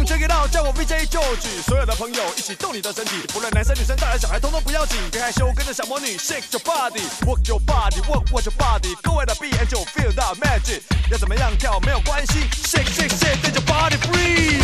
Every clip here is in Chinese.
on check it out， 叫我 VJ George， 所有的朋友一起动你的身体，不论男生女生大人小孩，通通不要紧，别害羞，跟着小魔女 shake your body，work your body，work your body，go at the beat and you feel that magic， 要怎么样跳没有关系 ，shake shake shake，let your body free。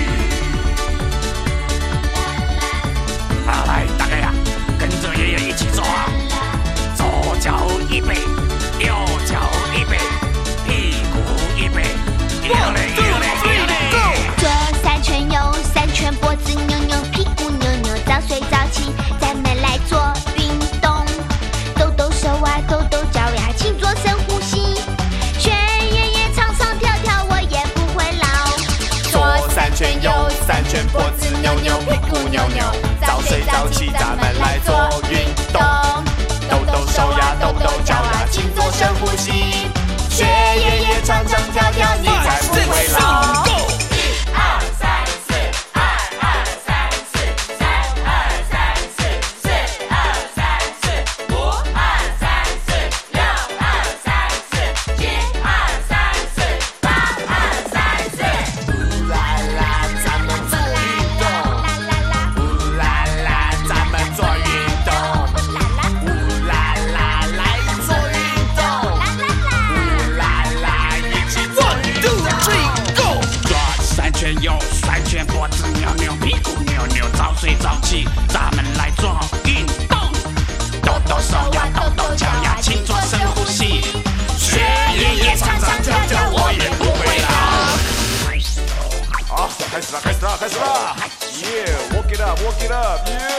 来，大家呀，跟着爷爷一起走啊！左脚一背，右脚一背，屁股一背，右嘞右嘞右嘞。 左三圈，右三圈，脖子扭扭，屁股扭扭，早睡早起，咱们来做运动，抖抖手啊，抖抖脚呀，请做深呼吸，学爷爷唱唱跳跳，我也不会老。 左三圈，右三圈，脖子扭扭，屁股扭扭，早睡早起，咱们来做运动，抖抖手呀，抖抖脚呀，请做深呼吸，学爷爷唱唱跳跳，你才不会老。 右三圈，脖子扭扭，屁股扭扭，早睡早起，咱们来做运动，抖抖手呀，抖抖脚呀，请做深呼吸，学爷爷唱唱跳跳，我也不会老。 好，开始了，开始了，开始了 ！Yeah，walk it up，walk it up，yeah。